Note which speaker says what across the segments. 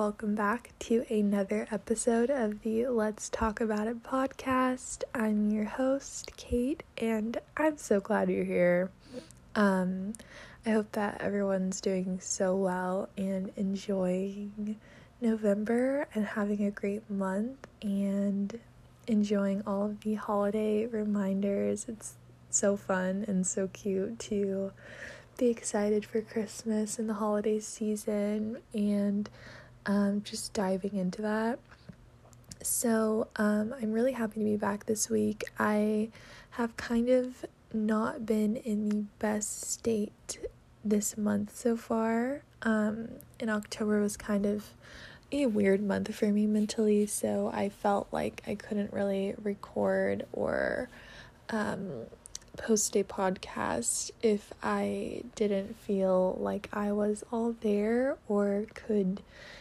Speaker 1: welcome back to another episode of the Let's Talk About It podcast. I'm your host, Kate, and I'm so glad you're here. I hope that everyone's doing so well and enjoying November and having a great month and enjoying all of the holiday reminders. It's so fun and so cute to be excited for Christmas and the holiday season and just diving into that. So I'm really happy to be back this week. I have kind of not been in the best state this month so far. And October was kind of a weird month for me mentally, so I felt like I couldn't really record or post a podcast if I didn't feel like I was all there or could,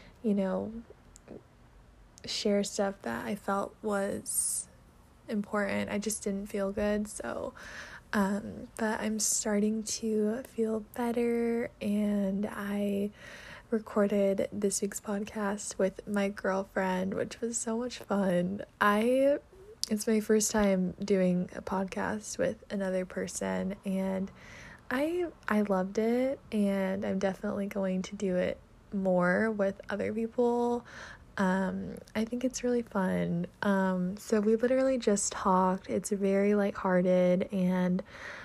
Speaker 1: share stuff that I felt was important. I just didn't feel good, so but I'm starting to feel better, and I recorded this week's podcast with my girlfriend, which was so much fun. It's my first time doing a podcast with another person, and I loved it, and I'm definitely going to do it more with other people. I think it's really fun. So we literally just talked. It's very lighthearted and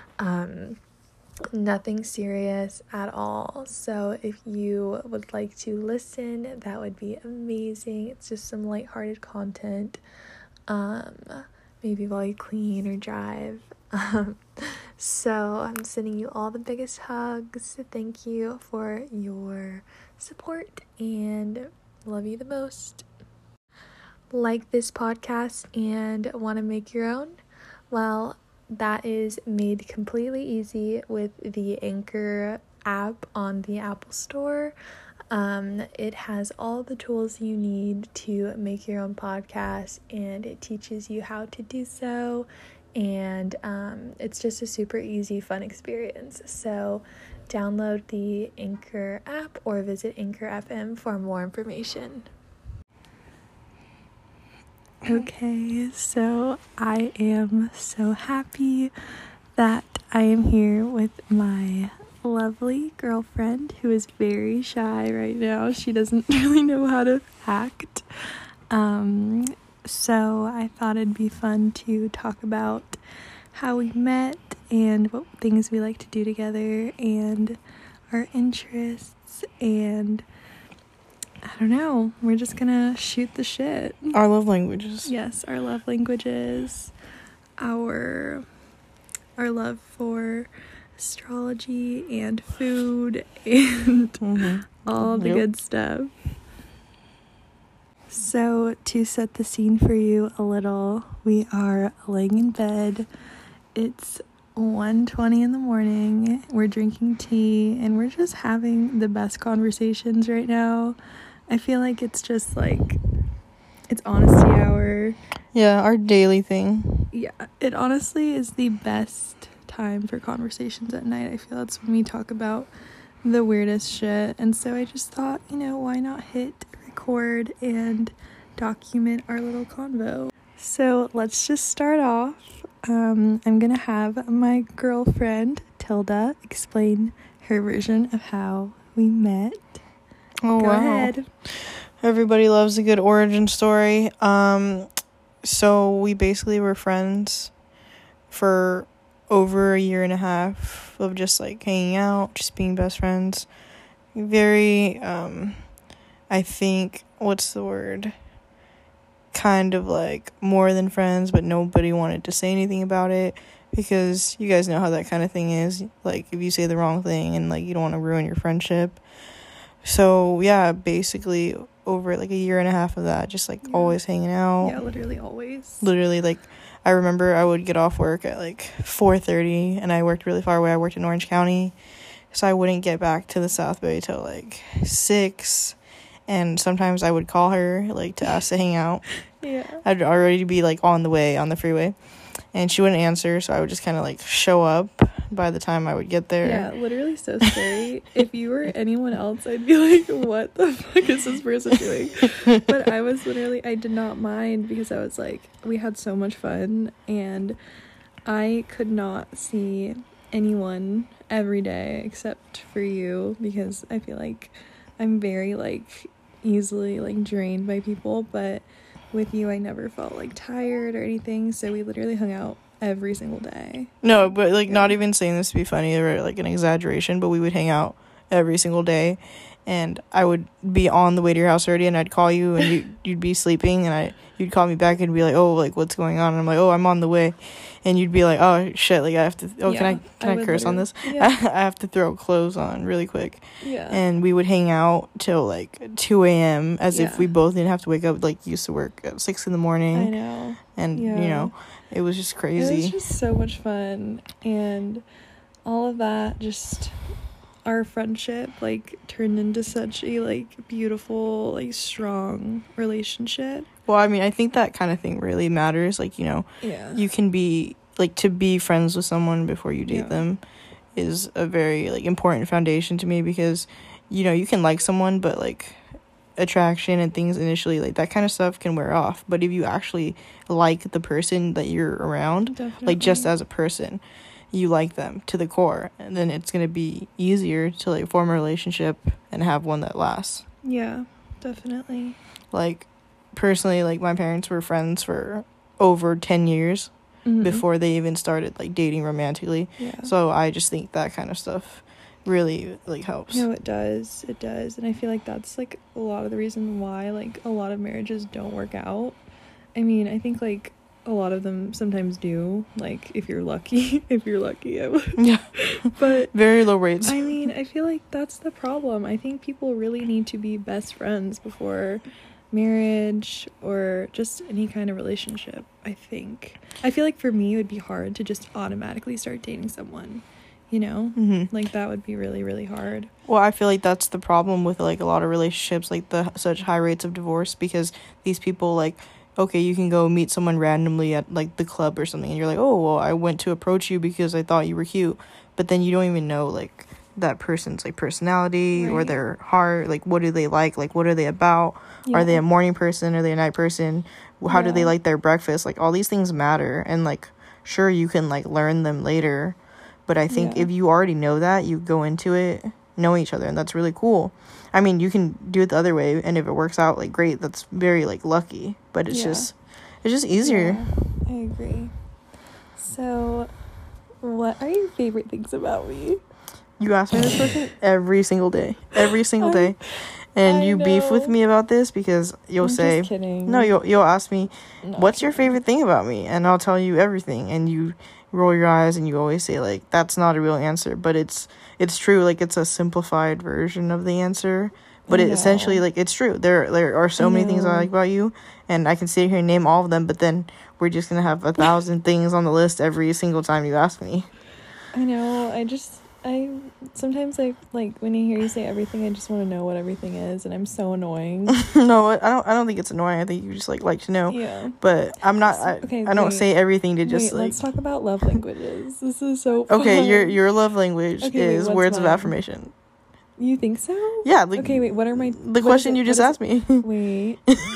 Speaker 1: nothing serious at all. So if you would like to listen, that would be amazing. It's just some lighthearted content. Maybe while you clean or drive. So I'm sending you all the biggest hugs. Thank you for your support and love you the most. Like this podcast and want to make your own? Well, that is made completely easy with the Anchor app on the Apple Store. It has all the tools you need to make your own podcast, and it teaches you how to do so, and it's just a super easy, fun experience. So download the Anchor app or visit Anchor FM for more information. Okay, so I am so happy that I am here with my lovely girlfriend who is very shy right now. She doesn't really know how to act. So I thought it'd be fun to talk about how we met and what things we like to do together and our interests, and I don't know, we're just gonna shoot the shit.
Speaker 2: Our love languages.
Speaker 1: Yes, our love languages, our love for astrology and food and all the good stuff. So to set the scene for you a little, we are laying in bed. It's 1:20 in the morning. We're drinking tea and we're just having the best conversations right now. I feel like it's just like, it's honesty hour.
Speaker 2: Yeah, our daily thing.
Speaker 1: Yeah, it honestly is the best time for conversations at night. I feel that's when we talk about the weirdest shit, and so I just thought, why not hit record and document our little convo. So let's just start off. I'm gonna have my girlfriend Tilda explain her version of how we met.
Speaker 2: Oh,
Speaker 1: Go
Speaker 2: wow.
Speaker 1: ahead.
Speaker 2: Everybody loves a good origin story. So we basically were friends for over a year and a half of just like hanging out, just being best friends. Very, I think, what's the word? Kind of like more than friends, but nobody wanted to say anything about it because you guys know how that kind of thing is. Like, if you say the wrong thing and like you don't want to ruin your friendship. So yeah, basically over like a year and a half of that, just like always hanging out.
Speaker 1: Yeah, literally always.
Speaker 2: Literally, like, I remember I would get off work at like 4:30, and I worked really far away. I worked in Orange County, so I wouldn't get back to the South Bay till like 6. And sometimes I would call her, like, to ask to hang out.
Speaker 1: Yeah.
Speaker 2: I'd already be, like, on the way on the freeway. And she wouldn't answer, so I would just kind of, like, show up. by the time I would get there.
Speaker 1: Yeah, literally so scary. If you were anyone else, I'd be like, what the fuck is this person doing? But I was literally, I did not mind because I was like, we had so much fun, and I could not see anyone every day except for you, because I feel like I'm very like easily like drained by people, but with you I never felt like tired or anything, so we literally hung out every single day.
Speaker 2: No, but like not even saying this to be funny or like an exaggeration, but we would hang out every single day, and I would be on the way to your house already, and I'd call you, and you'd be sleeping, and you'd call me back and be like, oh, like what's going on? And I'm like, oh, I'm on the way, and you'd be like, oh shit, like I have to, oh,
Speaker 1: Yeah,
Speaker 2: can I curse on this?
Speaker 1: Yeah.
Speaker 2: I have to throw clothes on really quick.
Speaker 1: Yeah.
Speaker 2: And we would hang out till like 2 a.m. as if
Speaker 1: Yeah.
Speaker 2: we both didn't have to wake up, like used to work at 6 in the morning.
Speaker 1: I know.
Speaker 2: And
Speaker 1: Yeah.
Speaker 2: you know, it was just
Speaker 1: It
Speaker 2: crazy.
Speaker 1: was just so much fun, and all of that, just our friendship like turned into such a like beautiful, like strong relationship.
Speaker 2: Well, I mean, I think that kind of thing really matters. Like, you know,
Speaker 1: Yeah.
Speaker 2: you can be like, to be friends with someone before you date
Speaker 1: Yeah.
Speaker 2: them is a very like important foundation to me, because you know, you can like someone, but like attraction and things initially, like that kind of stuff can wear off. But if you actually like the person that you're around,
Speaker 1: Definitely.
Speaker 2: like just as a person, you like them to the core, and then it's going to be easier to like form a relationship and have one that lasts.
Speaker 1: Yeah, definitely.
Speaker 2: Like personally, like my parents were friends for over 10 years
Speaker 1: Mhm.
Speaker 2: before they even started like dating romantically.
Speaker 1: Yeah.
Speaker 2: So I just think that kind of stuff really like helps.
Speaker 1: No, it does. It does. And I feel like that's like a lot of the reason why like a lot of marriages don't work out. I mean, I think like a lot of them sometimes do, like if you're lucky. If you're lucky, I would.
Speaker 2: Yeah.
Speaker 1: But
Speaker 2: Very low rates.
Speaker 1: I mean, I feel like that's the problem. I think people really need to be best friends before marriage or just any kind of relationship. I feel like for me it would be hard to just automatically start dating someone, you know?
Speaker 2: Mm-hmm.
Speaker 1: Like that would be really, really hard.
Speaker 2: Well, I feel like that's the problem with like a lot of relationships, like the such high rates of divorce, because these people like, okay, you can go meet someone randomly at like the club or something, and you're like, oh, well, I went to approach you because I thought you were cute, but then you don't even know like that person's like personality or
Speaker 1: Right.
Speaker 2: their heart, like what do they like what are they about? Are they a morning person? Are they a night person? How do they
Speaker 1: Yeah.
Speaker 2: like their breakfast? Like all these things matter, and like sure, you can like learn them later, but I think
Speaker 1: Yeah.
Speaker 2: if you already know that, you go into it knowing each other, and that's really cool. I mean, you can do it the other way, and if it works out, like great, that's very like lucky, but it's
Speaker 1: Yeah.
Speaker 2: just easier.
Speaker 1: Yeah, I agree. So, what are your favorite things about me?
Speaker 2: You ask me this question every single day,
Speaker 1: I-
Speaker 2: day, and
Speaker 1: I
Speaker 2: you beef with
Speaker 1: know.
Speaker 2: me about this because you'll
Speaker 1: I'm
Speaker 2: say,
Speaker 1: just kidding.
Speaker 2: no, you'll ask me,
Speaker 1: No,
Speaker 2: what's your
Speaker 1: I'm kidding.
Speaker 2: favorite thing about me, and I'll tell you everything, and you roll your eyes and you always say like that's not a real answer, but it's true. Like it's a simplified version of the answer, but
Speaker 1: I
Speaker 2: it essentially
Speaker 1: know.
Speaker 2: like it's true. There are so
Speaker 1: I
Speaker 2: many things I
Speaker 1: know.
Speaker 2: like about you, and I can sit here and name all of them, but then we're just gonna have 1,000 things on the list every single time you ask me.
Speaker 1: I know. I sometimes like when I hear you say everything, I just want to know what everything is, and I'm so annoying.
Speaker 2: No, I don't think it's annoying. I think you just like to know.
Speaker 1: Yeah.
Speaker 2: But I'm not.
Speaker 1: Okay,
Speaker 2: I don't
Speaker 1: wait.
Speaker 2: say everything to just
Speaker 1: Wait,
Speaker 2: like.
Speaker 1: let's talk about love languages. This is so fun.
Speaker 2: Okay, your love language
Speaker 1: Okay, wait,
Speaker 2: is
Speaker 1: what's
Speaker 2: words of
Speaker 1: mine?
Speaker 2: affirmation.
Speaker 1: You think so?
Speaker 2: Yeah. Like,
Speaker 1: Okay, wait. What are my
Speaker 2: the question you just asked me.
Speaker 1: Wait.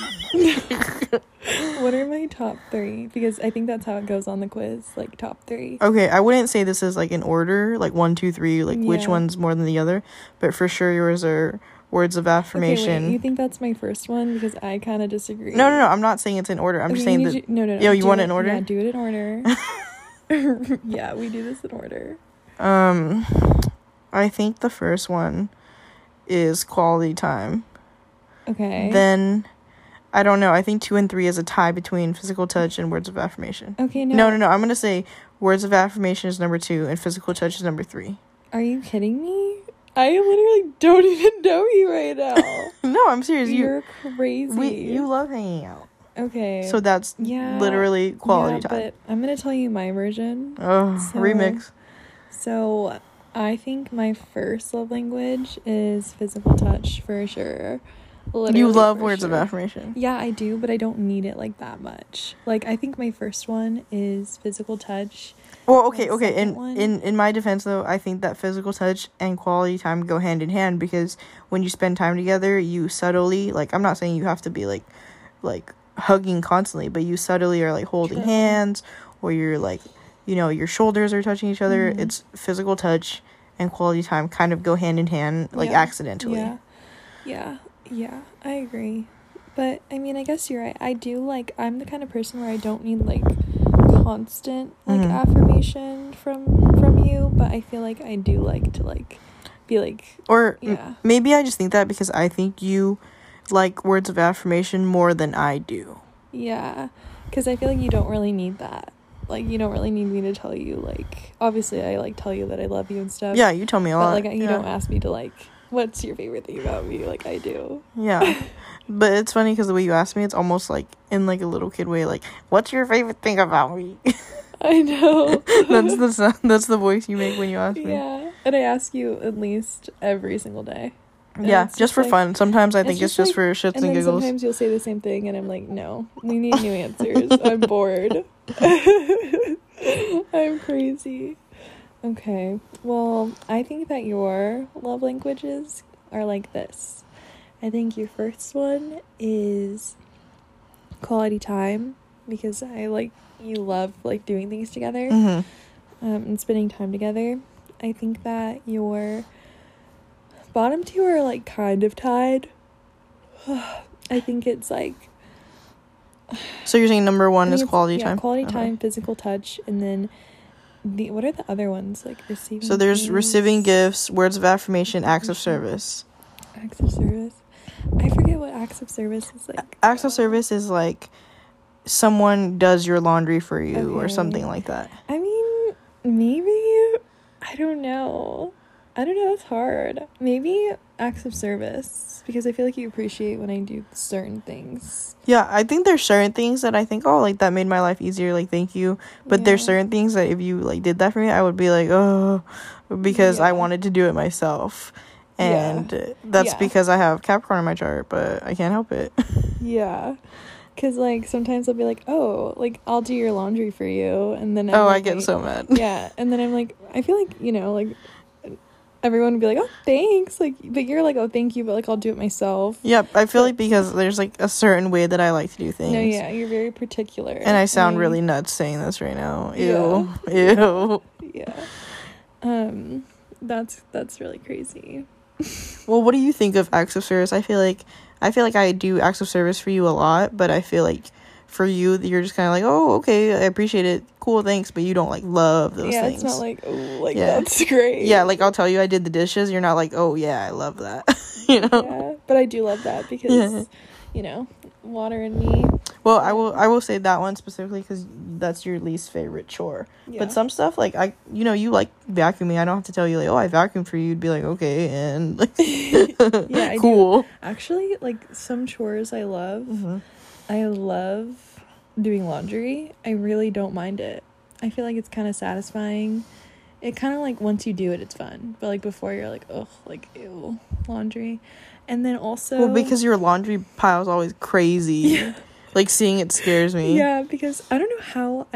Speaker 1: What are my top 3? Because I think that's how it goes on the quiz, like top 3.
Speaker 2: Okay, I wouldn't say this is like in order, like 1, 2, 3, like which
Speaker 1: Yeah.
Speaker 2: one's more than the other, but for sure yours are words of affirmation.
Speaker 1: Okay, wait, you think that's my first one? Because I kind of disagree.
Speaker 2: No, I'm not saying it's in order. I'm just saying that.
Speaker 1: No.
Speaker 2: Yo, you
Speaker 1: do
Speaker 2: want it in order?
Speaker 1: Yeah, do it in order. Yeah, we do this in order.
Speaker 2: I think the first one is quality time.
Speaker 1: Okay.
Speaker 2: Then, I don't know. I think 2 and 3 is a tie between physical touch and words of affirmation.
Speaker 1: Okay,
Speaker 2: No. I'm gonna say words of affirmation is number 2 and physical touch is number 3.
Speaker 1: Are you kidding me? I literally don't even know you right now.
Speaker 2: No, I'm serious.
Speaker 1: You're crazy.
Speaker 2: You love hanging out.
Speaker 1: Okay.
Speaker 2: So that's
Speaker 1: yeah,
Speaker 2: literally quality time.
Speaker 1: But I'm gonna tell you my version.
Speaker 2: Oh,
Speaker 1: So-
Speaker 2: remix.
Speaker 1: So I think my first love language is physical touch for sure. Literally,
Speaker 2: You love
Speaker 1: for
Speaker 2: words of
Speaker 1: sure.
Speaker 2: affirmation.
Speaker 1: Yeah, I do, but I don't need it like that much. Like, I think my first one is physical touch.
Speaker 2: Well, okay.
Speaker 1: My second
Speaker 2: In
Speaker 1: one-
Speaker 2: in my defense, though, I think that physical touch and quality time go hand in hand, because when you spend time together, you subtly, like, I'm not saying you have to be like hugging constantly, but you subtly are like holding
Speaker 1: True.
Speaker 2: hands, or you're like, your shoulders are touching each other.
Speaker 1: Mhm.
Speaker 2: It's physical touch and quality time kind of go hand in hand, like,
Speaker 1: Yeah.
Speaker 2: accidentally.
Speaker 1: Yeah, I agree. But, I mean, I guess you're right. I do, like, I'm the kind of person where I don't need, like, constant, like,
Speaker 2: Mhm.
Speaker 1: affirmation from you, but I feel like I do like to, like, be, like,
Speaker 2: Or
Speaker 1: yeah.
Speaker 2: maybe I just think that because I think you like words of affirmation more than I do.
Speaker 1: Yeah, because I feel like you don't really need that. Like, you don't really need me to tell you, like, obviously I, like, tell you that I love you and stuff.
Speaker 2: Yeah, you tell me a lot.
Speaker 1: But, like, you
Speaker 2: yeah.
Speaker 1: don't ask me to, like, what's your favorite thing about me? Like, I do.
Speaker 2: Yeah. But it's funny because the way you ask me, it's almost like in like a little kid way, like, what's your favorite thing about me?
Speaker 1: I know.
Speaker 2: That's the voice you make when you ask me.
Speaker 1: Yeah, and I ask you at least every single day. And
Speaker 2: Yeah,
Speaker 1: it's
Speaker 2: just for
Speaker 1: like-
Speaker 2: fun. Sometimes I think it's just
Speaker 1: like-
Speaker 2: for shits
Speaker 1: And
Speaker 2: and
Speaker 1: then
Speaker 2: giggles.
Speaker 1: sometimes you'll say the same thing, and I'm like, no, we need new answers. I'm bored. I'm crazy. Okay, well, I think that your love languages are like this. I think your first one is quality time, because you love, like, doing things together.
Speaker 2: Mm-hmm.
Speaker 1: And spending time together. I think that your bottom two are, like, kind of tied. I think it's like
Speaker 2: So you're saying number one
Speaker 1: I think
Speaker 2: is
Speaker 1: it's-
Speaker 2: quality
Speaker 1: yeah,
Speaker 2: time?
Speaker 1: quality
Speaker 2: Okay.
Speaker 1: time, physical touch, and then what are the other ones, like receiving?
Speaker 2: So there's
Speaker 1: gifts,
Speaker 2: receiving gifts, words of affirmation, acts of
Speaker 1: Affirmation.
Speaker 2: service.
Speaker 1: acts of service. I forget what acts of service is like.
Speaker 2: Acts of service is like someone does your laundry for you or
Speaker 1: Okay.
Speaker 2: something like that.
Speaker 1: I mean, maybe I don't know. It's hard. Maybe acts of service, because I feel like you appreciate when I do certain things.
Speaker 2: Yeah, I think there's certain things that I think, oh, like, that made my life easier, like, thank you. But there's
Speaker 1: Yeah.
Speaker 2: certain things that if you, like, did that for me, I would be like, oh, because I
Speaker 1: Yeah.
Speaker 2: wanted to do it myself. And that's
Speaker 1: Yeah.
Speaker 2: because I have Capricorn in my chart, but I can't help it.
Speaker 1: Yeah. Because, like, sometimes I'll be like, oh, like, I'll do your laundry for you. And then
Speaker 2: I
Speaker 1: like,
Speaker 2: get so mad.
Speaker 1: Yeah. And then I'm like, I feel like, like, everyone would be like, oh, thanks. Like, but you're like, oh, thank you. But, like, I'll do it myself.
Speaker 2: Yep, I feel like because there's, like, a certain way that I like to do things.
Speaker 1: No, yeah. You're very particular.
Speaker 2: And I sound
Speaker 1: And
Speaker 2: really nuts saying this right now.
Speaker 1: Yeah.
Speaker 2: Ew.
Speaker 1: Yeah. That's really crazy.
Speaker 2: Well, what do you think of acts of service? I feel like I do acts of service for you a lot, but I feel like for you, you're just kind of like, oh, okay, I appreciate it, cool, thanks, but you don't, like, love those things.
Speaker 1: It's not like, oh, like,
Speaker 2: Yeah.
Speaker 1: that's great.
Speaker 2: Yeah, like, I'll tell you I did the dishes, you're not like, oh, yeah, I love that.
Speaker 1: Yeah, but I do love that because,
Speaker 2: Yeah.
Speaker 1: Water and me.
Speaker 2: Well, I will say that one specifically because that's your least favorite chore.
Speaker 1: Yeah.
Speaker 2: But some stuff, like, you like vacuuming. I don't have to tell you, like, oh, I vacuumed for you. You'd be like, okay, and, like,
Speaker 1: Yeah, I
Speaker 2: cool.
Speaker 1: do. Actually, like, some chores I love.
Speaker 2: Mm-hmm.
Speaker 1: I love doing laundry. I really don't mind it. I feel like it's kind of satisfying. It kind of, like, once you do it, it's fun. But, like, before you're like, ugh, like, ew, laundry. And then also...
Speaker 2: Well, because your laundry pile is always crazy.
Speaker 1: Yeah.
Speaker 2: Like, seeing it scares me.
Speaker 1: Yeah, because I don't know how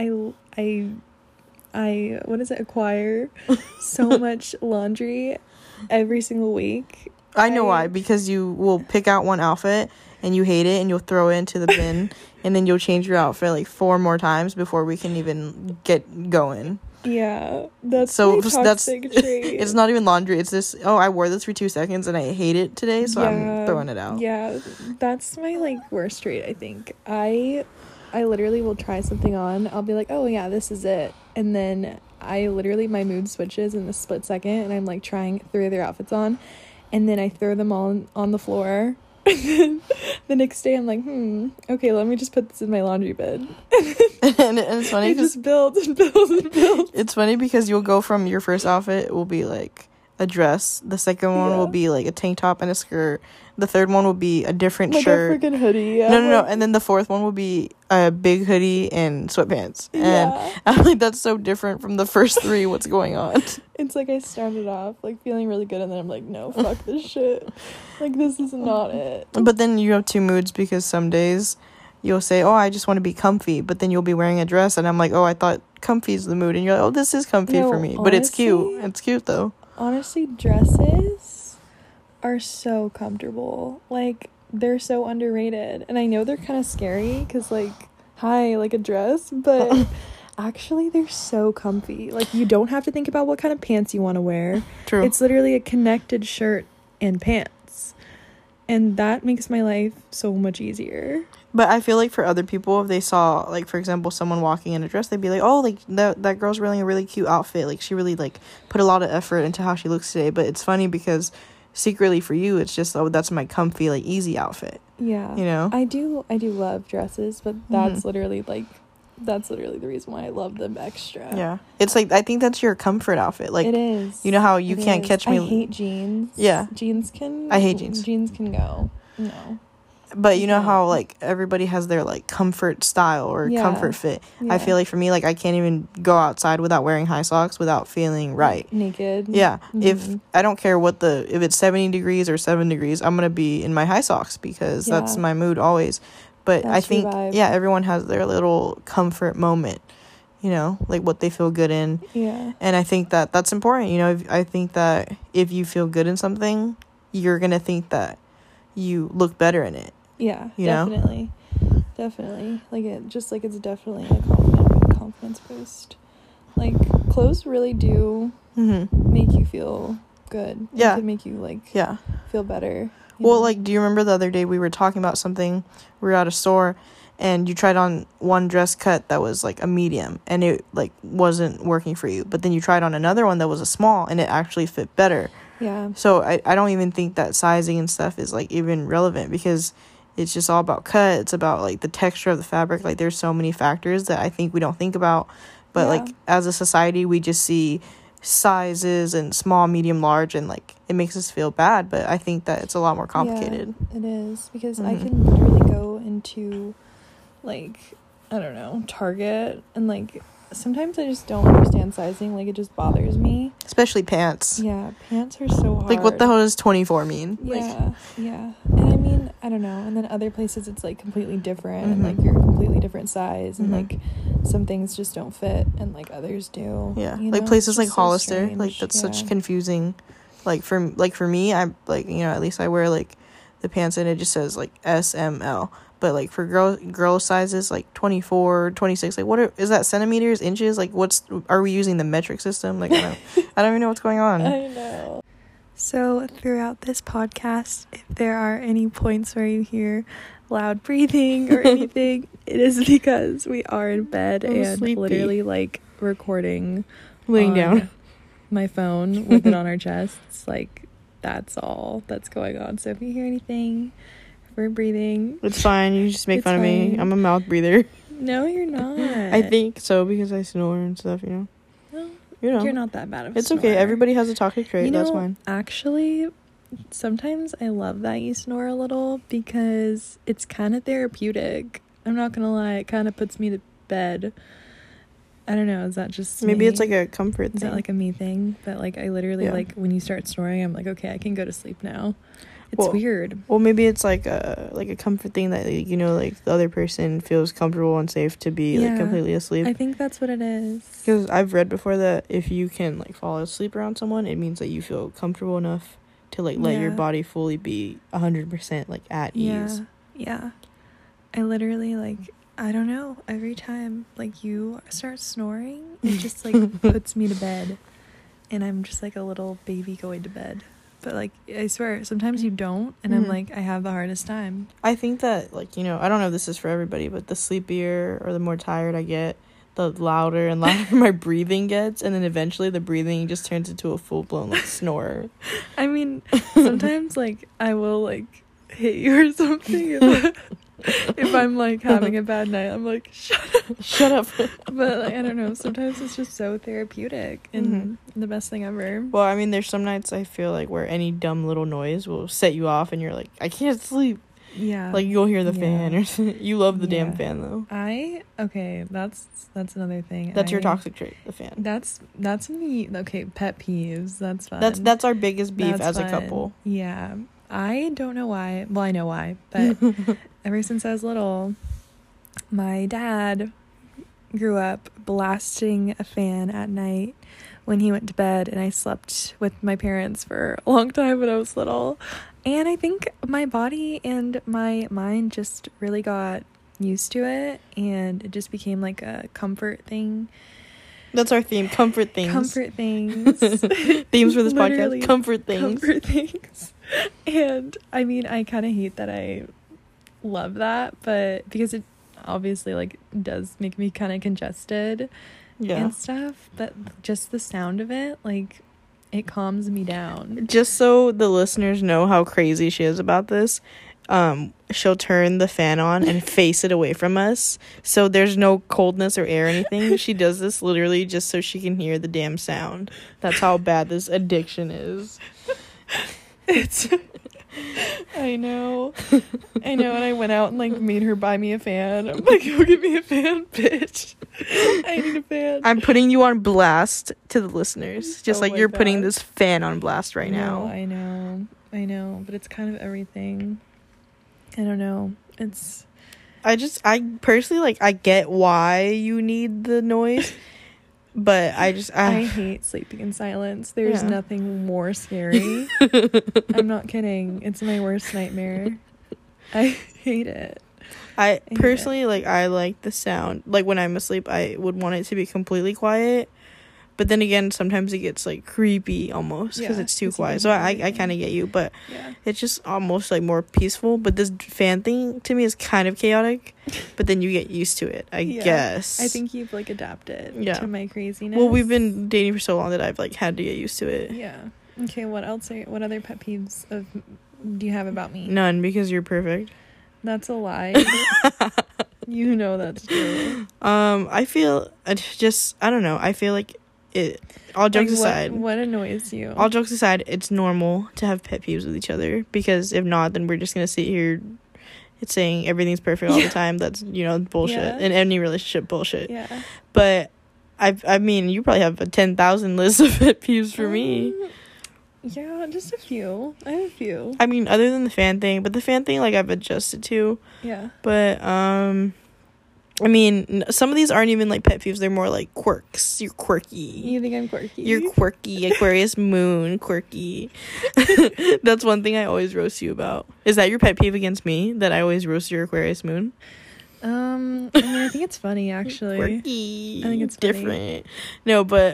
Speaker 1: I what is it, acquire so much laundry every single week.
Speaker 2: I know why. Because you will pick out one outfit and you hate it and you'll throw it into the bin and then you'll change your outfit like 4 more times before we can even get going.
Speaker 1: Yeah, that's
Speaker 2: So
Speaker 1: my
Speaker 2: that's
Speaker 1: toxic trait.
Speaker 2: it's not even laundry. It's this, oh, I wore this for 2 seconds and I hate it today, so I'm throwing it out.
Speaker 1: Yeah, that's my, like, worst trait, I think. I literally will try something on. I'll be like, oh, yeah, this is it. And then my mood switches in a split second, and I'm, like, trying 3 other outfits on. And then I throw them all on the floor. And then the next day, I'm like, okay, let me just put this in my laundry bin.
Speaker 2: and it's funny
Speaker 1: It
Speaker 2: because
Speaker 1: just builds and builds and builds.
Speaker 2: it's funny because you'll go from your first outfit, it will be like a dress. The second one will be like a tank top and a skirt. The third one will be a different
Speaker 1: like
Speaker 2: shirt.
Speaker 1: a freaking hoodie.
Speaker 2: No. And then the fourth one will be a big hoodie and sweatpants. And I'm like, that's so different from the first three. What's going on?
Speaker 1: It's like I started off like feeling really good, and then I'm like, no, fuck this shit. Like, this is not it.
Speaker 2: But then you have two moods, because some days you'll say, oh, I just want to be comfy, but then you'll be wearing a dress, and I'm like, oh, I thought comfy is the mood, and you're like, oh, this is comfy for me. But it's cute. It's cute though.
Speaker 1: Honestly, dresses are so comfortable. Like, they're so underrated. And I know they're kind of scary because, like, hi, like a dress, but actually they're so comfy. Like, you don't have to think about what kind of pants you want to wear.
Speaker 2: True.
Speaker 1: It's literally a connected shirt and pants. And that makes my life so much easier.
Speaker 2: But I feel like for other people, if they saw, like, for example, someone walking in a dress, they'd be like, oh, like, that girl's wearing a really cute outfit. Like, she really, like, put a lot of effort into how she looks today. But it's funny because secretly for you, it's just, oh, that's my comfy, like, easy outfit.
Speaker 1: Yeah.
Speaker 2: You know?
Speaker 1: I do love dresses, but that's literally, like, that's literally the reason why I love them extra.
Speaker 2: Yeah. It's like, I think that's your comfort outfit. Like,
Speaker 1: it is.
Speaker 2: You know how you can't catch me.
Speaker 1: I hate jeans.
Speaker 2: Yeah.
Speaker 1: I
Speaker 2: hate jeans.
Speaker 1: Jeans can go. No.
Speaker 2: But you know how, like, everybody has their, like, comfort style or comfort fit.
Speaker 1: Yeah.
Speaker 2: I feel like for me, like, I can't even go outside without wearing high socks without feeling right.
Speaker 1: Naked.
Speaker 2: Yeah. If I don't care if it's 70 degrees or 7 degrees, I'm going to be in my high socks because that's my mood always. But I think, everyone has their little comfort moment, you know, like what they feel good in.
Speaker 1: Yeah.
Speaker 2: And I think that that's important. You know, I think that if you feel good in something, you're going to think that you look better in it.
Speaker 1: Yeah,
Speaker 2: you
Speaker 1: definitely. Definitely. Like, it's definitely a confidence boost. Like, clothes really do make you feel good.
Speaker 2: Yeah.
Speaker 1: It can make you, like, feel better.
Speaker 2: Well, like, do you remember the other day we were talking about something? We were at a store, and you tried on one dress cut that was, like, a medium, and it, like, wasn't working for you. But then you tried on another one that was a small, and it actually fit better.
Speaker 1: Yeah.
Speaker 2: So I don't even think that sizing and stuff is, like, even relevant, because it's just all about cut. It's about, like, the texture of the fabric. Like, there's so many factors that I think we don't think about. But, like, as a society, we just see sizes and small, medium, large, and, like, it makes us feel bad. But I think that it's a lot more complicated.
Speaker 1: Yeah, it is. Because I can literally go into, like, I don't know, Target, and, like, sometimes I just don't understand sizing. Like, it just bothers me.
Speaker 2: Especially pants.
Speaker 1: Yeah, pants are so hard.
Speaker 2: Like, what the hell does 24 mean?
Speaker 1: Yeah, yeah. And I mean, I don't know. And then other places it's, like, completely different. And, like, you're a completely different size. And, like, some things just don't fit. And, like, others do.
Speaker 2: Yeah.
Speaker 1: You
Speaker 2: like,
Speaker 1: know?
Speaker 2: places like
Speaker 1: so
Speaker 2: Hollister.
Speaker 1: strange.
Speaker 2: Like, that's such confusing. Like, for me, I'm, like, you know, at least I wear, like, the pants and it just says, like, S, M, L. But, like, for girl sizes, like, 24, 26, like, is that centimeters, inches? Like, are we using the metric system? Like, I don't even know what's going on.
Speaker 1: I know. So, throughout this podcast, if there are any points where you hear loud breathing or anything, it is because we are in bed and
Speaker 2: sleepy.
Speaker 1: Literally, like, recording
Speaker 2: laying down
Speaker 1: my phone with it on our chests. Like, that's all that's going on. So, if you hear anything, we're breathing.
Speaker 2: It's fine. You just make fun of me. I'm a mouth breather.
Speaker 1: No, you're not.
Speaker 2: I think so because I snore and stuff, you know.
Speaker 1: Well,
Speaker 2: you know.
Speaker 1: You're not that bad of a
Speaker 2: It's
Speaker 1: snorer.
Speaker 2: okay. Everybody has a toxic trait.
Speaker 1: You know,
Speaker 2: that's fine.
Speaker 1: Actually, sometimes I love that you snore a little because it's kind of therapeutic. I'm not going to lie. It kind of puts me to bed. I don't know. Is that just
Speaker 2: Maybe
Speaker 1: me?
Speaker 2: it's like a comfort thing.
Speaker 1: Is that like a me thing? But like I literally like when you start snoring, I'm like, okay, I can go to sleep now. It's weird.
Speaker 2: Well, maybe it's like a comfort thing that, you know, like the other person feels comfortable and safe to be like completely asleep.
Speaker 1: I think that's what it is.
Speaker 2: Because I've read before that if you can like fall asleep around someone, it means that you feel comfortable enough to like let your body fully be 100% like at ease.
Speaker 1: Yeah. I literally like, I don't know, every time like you start snoring, it just like puts me to bed, and I'm just like a little baby going to bed. But, like, I swear, sometimes you don't, and I'm, like, I have the hardest time.
Speaker 2: I think that, like, you know, I don't know if this is for everybody, but the sleepier or the more tired I get, the louder and louder my breathing gets, and then eventually the breathing just turns into a full-blown, like, snore.
Speaker 1: I mean, sometimes, like, I will, like, hit you or something. If I'm like having a bad night, I'm like,
Speaker 2: shut up.
Speaker 1: But like, I don't know, sometimes it's just so therapeutic and the best thing ever.
Speaker 2: Well, I mean, there's some nights I feel like where any dumb little noise will set you off and you're like, I can't sleep.
Speaker 1: Yeah.
Speaker 2: Like, you'll hear the fan or you love the damn fan, though.
Speaker 1: Okay, that's another thing.
Speaker 2: That's your toxic trait, the fan.
Speaker 1: That's me. Okay, pet peeves. That's fun.
Speaker 2: That's our biggest beef as
Speaker 1: fun.
Speaker 2: a couple.
Speaker 1: Yeah. I don't know why. Well, I know why, but ever since I was little, my dad grew up blasting a fan at night when he went to bed, and I slept with my parents for a long time when I was little. And I think my body and my mind just really got used to it, and it just became like a comfort thing.
Speaker 2: That's our theme, comfort things.
Speaker 1: Comfort things.
Speaker 2: Themes for this podcast, comfort things.
Speaker 1: Comfort things. And I mean, I kind of hate that I love that, but because it obviously like does make me kind of congested and stuff, but just the sound of it, like, it calms me down.
Speaker 2: Just so the listeners know how crazy she is about this, she'll turn the fan on and face it away from us, so there's no coldness or air or anything. She does this literally just so she can hear the damn sound. That's how bad this addiction is.
Speaker 1: I know, and I went out and like made her buy me a fan. I'm like, go get me a fan, bitch. I need a fan.
Speaker 2: I'm putting you on blast to the listeners, just like you're putting this fan on blast right now.
Speaker 1: I know, but it's kind of everything. I don't know.
Speaker 2: I personally, like, I get why you need the noise, but I
Speaker 1: hate sleeping in silence. There's nothing more scary. I'm not kidding. It's my worst nightmare. I hate it.
Speaker 2: I personally, like, I like the sound. Like, when I'm asleep, I would want it to be completely quiet. But then again, sometimes it gets, like, creepy almost because it's too quiet. So I kind of get you. But it's just almost, like, more peaceful. But this fan thing, to me, is kind of chaotic. But then you get used to it, I guess.
Speaker 1: I think you've, like, adapted to my craziness.
Speaker 2: Well, we've been dating for so long that I've, like, had to get used to it.
Speaker 1: Yeah. Okay, what other pet peeves do you have about me?
Speaker 2: None, because you're perfect.
Speaker 1: That's a lie. You know that's true.
Speaker 2: I feel I don't know. I feel like it. All jokes aside,
Speaker 1: what annoys you?
Speaker 2: All jokes aside, it's normal to have pet peeves with each other, because if not, then we're just gonna sit here. It's saying everything's perfect all the time. That's bullshit in any relationship, bullshit.
Speaker 1: Yeah.
Speaker 2: But I mean, you probably have a 10,000 list of pet peeves for me.
Speaker 1: Yeah, just a few. I have a few.
Speaker 2: I mean, other than the fan thing, but the fan thing, like, I've adjusted to.
Speaker 1: Yeah.
Speaker 2: But, I mean, some of these aren't even, like, pet peeves. They're more, like, quirks. You're quirky.
Speaker 1: You think I'm quirky?
Speaker 2: You're quirky. Aquarius moon, quirky. That's one thing I always roast you about. Is that your pet peeve against me? That I always roast your Aquarius moon?
Speaker 1: I mean, I think it's funny, actually.
Speaker 2: Quirky.
Speaker 1: I think it's funny.
Speaker 2: Different. No, but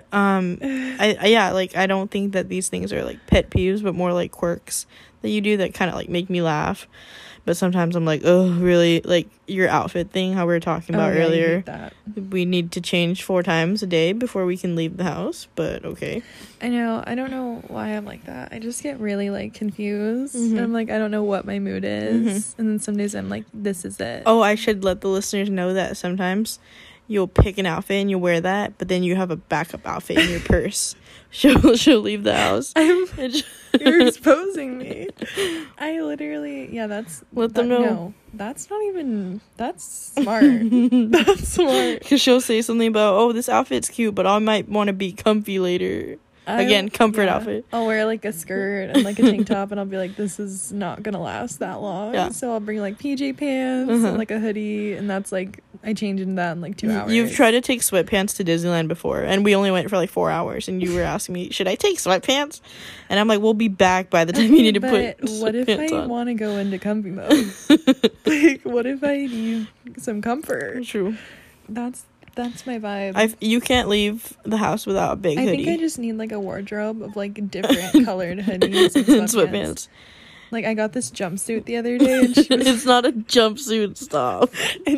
Speaker 2: I don't think that these things are like pet peeves, but more like quirks that you do that kind of like make me laugh. But sometimes I'm like, oh, really? Like your outfit thing, how we were talking about earlier.
Speaker 1: I hate that. We
Speaker 2: need to change 4 times a day before we can leave the house, but okay.
Speaker 1: I know. I don't know why I'm like that. I just get really like confused. I'm like, I don't know what my mood is. And then some days I'm like, this is it.
Speaker 2: Oh, I should let the listeners know that sometimes you'll pick an outfit and you'll wear that, but then you have a backup outfit in your purse. She'll leave the house.
Speaker 1: You're exposing me. I literally,
Speaker 2: let them know.
Speaker 1: No, that's smart. That's smart.
Speaker 2: Because she'll say something about, oh, this outfit's cute, but I might want to be comfy later. Again, comfort outfit.
Speaker 1: I'll wear like a skirt and like a tank top, and I'll be like, this is not gonna last that long. Yeah. So I'll bring like PJ pants and like a hoodie, and that's like, I change into that in like 2 hours.
Speaker 2: You've tried to take sweatpants to Disneyland before, and we only went for like 4 hours, and you were asking me, should I take sweatpants? And I'm like, we'll be back by the time you need to put
Speaker 1: what if I want to go into comfy mode? Like, what if I need some comfort?
Speaker 2: True.
Speaker 1: That's my vibe.
Speaker 2: You can't leave the house without a big hoodie.
Speaker 1: I think I just need like a wardrobe of like different colored hoodies and sweatpants. Like, I got this jumpsuit the other day, and
Speaker 2: it's not a jumpsuit, stop.
Speaker 1: And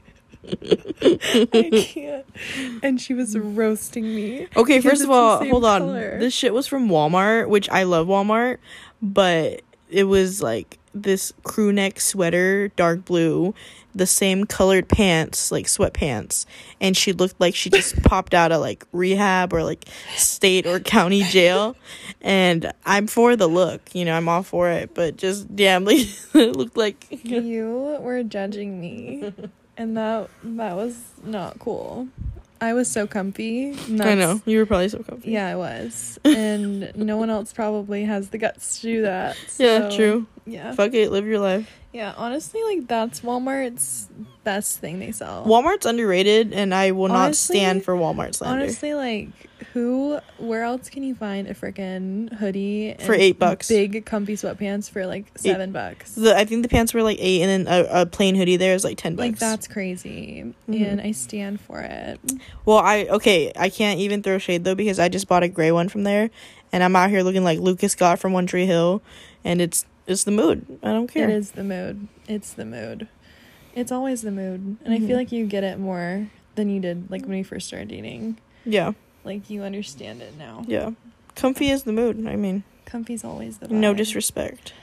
Speaker 1: I can't. And she was roasting me.
Speaker 2: Okay, first of all, hold on. This shit was from Walmart, which I love Walmart, but it was like this crew neck sweater, dark blue, the same colored pants, like sweatpants, and she looked like she just popped out of like rehab or like state or county jail. And I'm for the look, you know, I'm all for it, but just damn, like it looked like
Speaker 1: you were judging me, and that was not cool. I was so comfy.
Speaker 2: I know, you were probably so comfy.
Speaker 1: Yeah, I was. And no one else probably has the guts to do that. So,
Speaker 2: yeah, true.
Speaker 1: Yeah.
Speaker 2: Fuck it, live your life.
Speaker 1: Yeah, honestly, like, that's Walmart's best thing they sell.
Speaker 2: Walmart's underrated, and I will not stand for Walmart slander.
Speaker 1: Honestly, like, where else can you find a freaking hoodie and
Speaker 2: for $8?
Speaker 1: Big, comfy sweatpants for, like, $7?
Speaker 2: I think the pants were, like, $8, and then a plain hoodie there is, like, $10.
Speaker 1: Like, that's crazy. And I stand for it.
Speaker 2: Well, I can't even throw shade, though, because I just bought a gray one from there, and I'm out here looking like Lucas Scott from One Tree Hill, and it's the mood. I don't care.
Speaker 1: It is the mood. It's the mood. It's always the mood. And I feel like you get it more than you did, like, when we first started dating.
Speaker 2: Yeah.
Speaker 1: Like, you understand it now.
Speaker 2: Yeah. Comfy is the mood. I mean,
Speaker 1: comfy's always the vibe.
Speaker 2: No disrespect.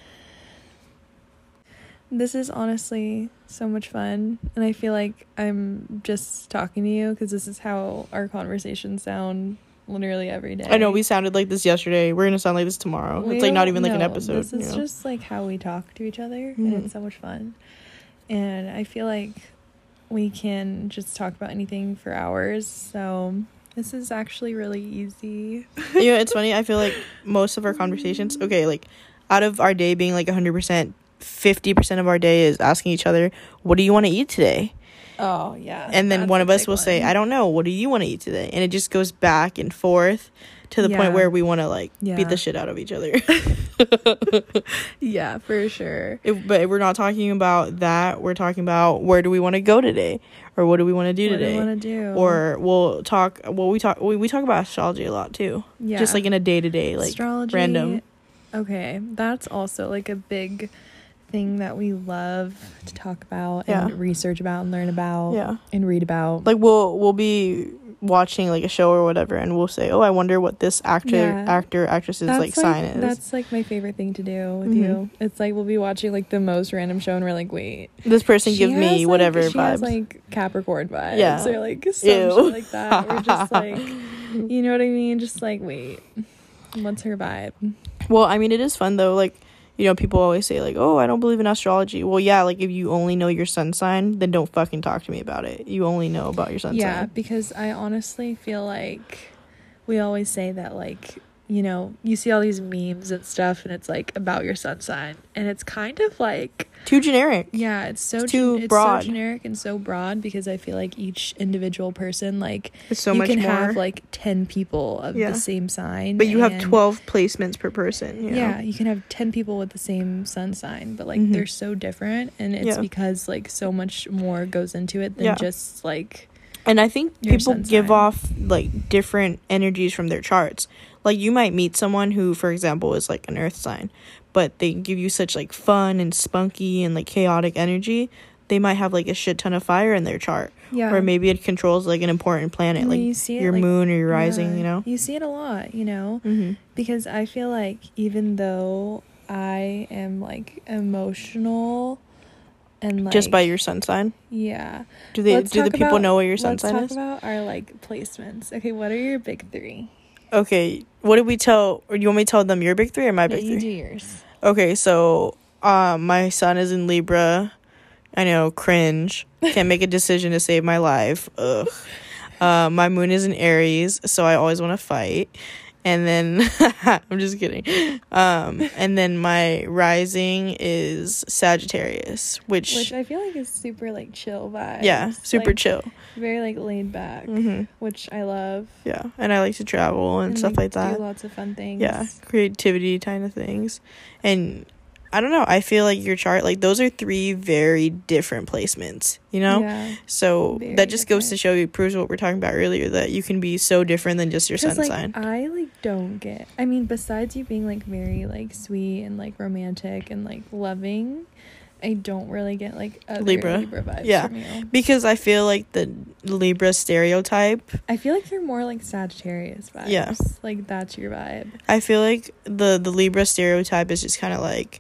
Speaker 1: This is honestly so much fun. And I feel like I'm just talking to you because this is how our conversations sound literally every day.
Speaker 2: I know, we sounded like this yesterday. We're going to sound like this tomorrow. It's, like, not even, like, an episode.
Speaker 1: This is just, like, how we talk to each other. And it's so much fun. And I feel like we can just talk about anything for hours. So this is actually really easy.
Speaker 2: You know, it's funny. I feel like most of our conversations, okay, like, out of our day being, like, 100%, 50% of our day is asking each other, what do you want to eat today?
Speaker 1: Oh, yeah.
Speaker 2: And then one of us will say, I don't know, what do you want to eat today? And it just goes back and forth to the point where we want to, like, beat the shit out of each other.
Speaker 1: Yeah, for sure.
Speaker 2: But we're not talking about that. We're talking about where do we want to go today? Or what do we want to do today?
Speaker 1: What do we want to do?
Speaker 2: Or we talk about astrology a lot, too.
Speaker 1: Yeah.
Speaker 2: Just, like, in a day-to-day, like,
Speaker 1: astrology,
Speaker 2: random.
Speaker 1: Okay, that's also, like, a big thing that we love to talk about and research about and learn about and read about.
Speaker 2: Like, we'll be watching, like, a show or whatever, and we'll say, oh, I wonder what this actress's like sign is.
Speaker 1: That's, like, my favorite thing to do with you. It's like we'll be watching, like, the most random show and we're like, wait,
Speaker 2: this person gives me whatever
Speaker 1: she
Speaker 2: vibes.
Speaker 1: Has, like, Capricorn vibes or, like, some shit like that. We're just like, you know what I mean, just like, wait, what's her vibe?
Speaker 2: Well, I mean, it is fun though. Like, you know, people always say, like, oh, I don't believe in astrology. Well, yeah, like, if you only know your sun sign, then don't fucking talk to me about it. You only know about your sun sign.
Speaker 1: Yeah, because I honestly feel like we always say that, like, you know, you see all these memes and stuff, and it's, like, about your sun sign. And it's kind of, like...
Speaker 2: too generic.
Speaker 1: Yeah, it's
Speaker 2: too broad.
Speaker 1: It's so generic and so broad because I feel like each individual person, like...
Speaker 2: it's so much more. You can
Speaker 1: have, like, 10 people of the same sign.
Speaker 2: But you have 12 placements per person, you know?
Speaker 1: Yeah, you can have 10 people with the same sun sign, but, like, they're so different. And it's because, like, so much more goes into it than just, like...
Speaker 2: And I think people give off, like, different energies from their charts. Like, you might meet someone who, for example, is, like, an earth sign, but they give you such, like, fun and spunky and, like, chaotic energy. They might have, like, a shit ton of fire in their chart. Yeah. Or maybe it controls, like, an important planet, like you see it, your moon or your rising, you know?
Speaker 1: You see it a lot, you know? Because I feel like even though I am, like, emotional... and, like,
Speaker 2: just by your sun sign?
Speaker 1: Yeah.
Speaker 2: Do the people know what your sun sign is?
Speaker 1: Let's talk about our, like, placements. Okay, what are your big three?
Speaker 2: Okay, what did we tell... or you want me to tell them your big three or my big three?
Speaker 1: You do yours.
Speaker 2: Okay, so my sun is in Libra. I know, cringe. Can't make a decision to save my life. Ugh. My moon is in Aries, so I always want to fight. And then I'm just kidding. And then my rising is Sagittarius, which
Speaker 1: I feel like is super, like, chill vibes.
Speaker 2: Yeah, super, like, chill.
Speaker 1: Very, like, laid back, which I love.
Speaker 2: Yeah, and I like to travel and stuff like that.
Speaker 1: Do lots of fun things.
Speaker 2: Yeah, creativity kind of things. And I don't know, I feel like your chart, like, those are three very different placements, you know? Yeah. So that just goes to show you, proves what we're talking about earlier, that you can be so different than just your sun sign.
Speaker 1: I, like, don't get... I mean, besides you being, like, very, like, sweet and, like, romantic and, like, loving, I don't really get, like, other Libra vibes from you.
Speaker 2: Because I feel like the Libra stereotype...
Speaker 1: I feel like you're more, like, Sagittarius vibes. Yeah. Like, that's your vibe.
Speaker 2: I feel like the Libra stereotype is just kind of, like...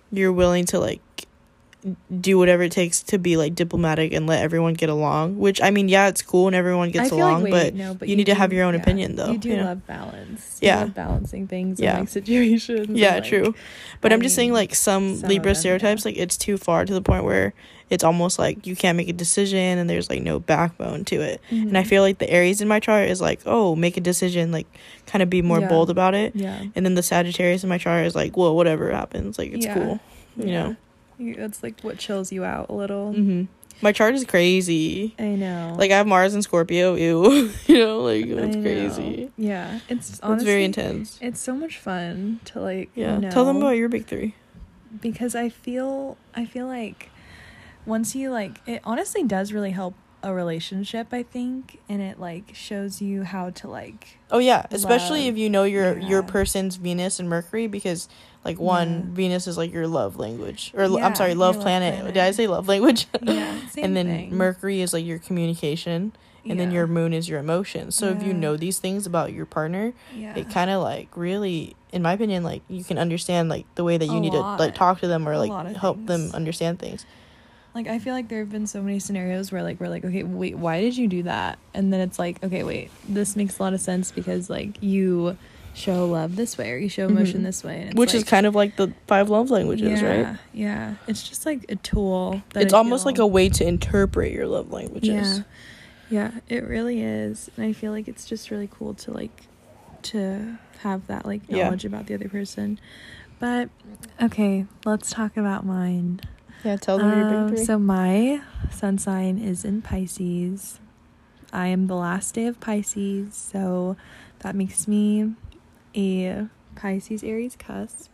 Speaker 2: you're willing to like do whatever it takes to be like diplomatic and let everyone get along, which I mean, yeah, it's cool and everyone gets along, but you need to have your own opinion though.
Speaker 1: You do love balance. You love balancing things in like situations.
Speaker 2: Yeah, and, like, true. But I'm just saying, like, some Libra stereotypes, like, it's too far to the point where it's almost like you can't make a decision and there's like no backbone to it. And I feel like the Aries in my chart is like, oh, make a decision, like kind of be more bold about it. And then the Sagittarius in my chart is like, well, whatever happens, like, it's cool, you know.
Speaker 1: That's like what chills you out a little.
Speaker 2: My chart is crazy.
Speaker 1: I know.
Speaker 2: Like, I have Mars in Scorpio. Ew. You know, like, that's crazy.
Speaker 1: Yeah. It's honestly,
Speaker 2: it's very intense.
Speaker 1: It's so much fun to, like,
Speaker 2: Tell them about your big three.
Speaker 1: Because I feel like once you, like, it honestly does really help a relationship, I think, and it like shows you how to like
Speaker 2: especially if you know your person's Venus and Mercury, because like Venus is like your love language, or I'm sorry, love planet. Did I say love language? And then thing. Mercury is like your communication, and then your moon is your emotions. So if you know these things about your partner, it kind of like really, in my opinion, like you can understand like the way that you need to like talk to them or like help them understand things.
Speaker 1: Like, I feel like there have been so many scenarios where, like, we're like, okay, wait, why did you do that? And then it's like, okay, wait, this makes a lot of sense because, like, you show love this way or you show emotion this way. And it's
Speaker 2: which is kind of like the 5 love languages, right?
Speaker 1: Yeah. It's just, like, a tool.
Speaker 2: It's almost like a way to interpret your love languages.
Speaker 1: Yeah, it really is. And I feel like it's just really cool to, like, to have that, like, knowledge about the other person. But, okay, let's talk about mine.
Speaker 2: Yeah, tell them your big three.
Speaker 1: So my sun sign is in Pisces. I am the last day of Pisces, so that makes me a Pisces Aries cusp.